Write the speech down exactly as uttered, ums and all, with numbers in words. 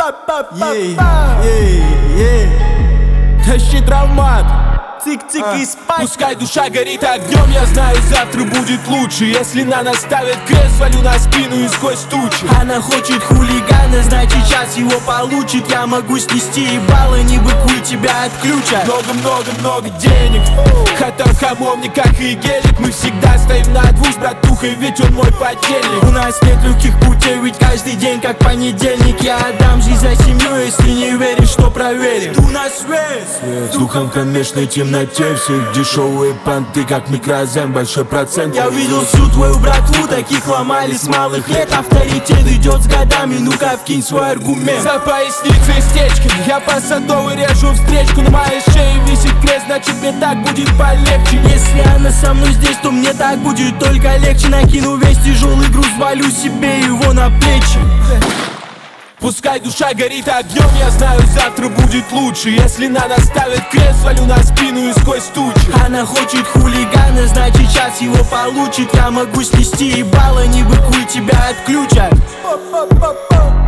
Ей, ей, ей. Тащи травмат, цик-цик а. и спать. Пускай душа горит огнем, я знаю, завтра будет лучше. Если на нас ставят крест, валю на спину и сквозь тучи. Она хочет хулигана, значит сейчас его получит. Я могу снести ебало, не быкуй, тебя отключат. Много-много-много денег, хата в хамовне, как и гелик. Мы всегда стоим на двух с братухой, ведь он мой подельник. У нас нет легких путей, ведь каждый день как понедельник. Я отдам жизнь за семью, если не веришь, что проверим. У нас свет, с духом в кромешной темноте. Все дешевые понты, как микрозем, большой процент. Я видел всю твою братву, таких ломали с малых лет. Авторитет идет с годами, ну-ка вкинь свой аргумент. За поясницей стечки, я по садовой режу встречку. На моей шее висит крест, значит мне так будет полегче. Если она со мной здесь, то мне так будет только легче. Накину весь тяжелый груз, валю себе его на плечи. Пускай душа горит огнем, я знаю, завтра будет лучше. Если на нас ставят крест, валю на спину и сквозь тучи. Она хочет хулигана, значит сейчас его получит. Я могу снести ебало, не быкуй, тебя отключат.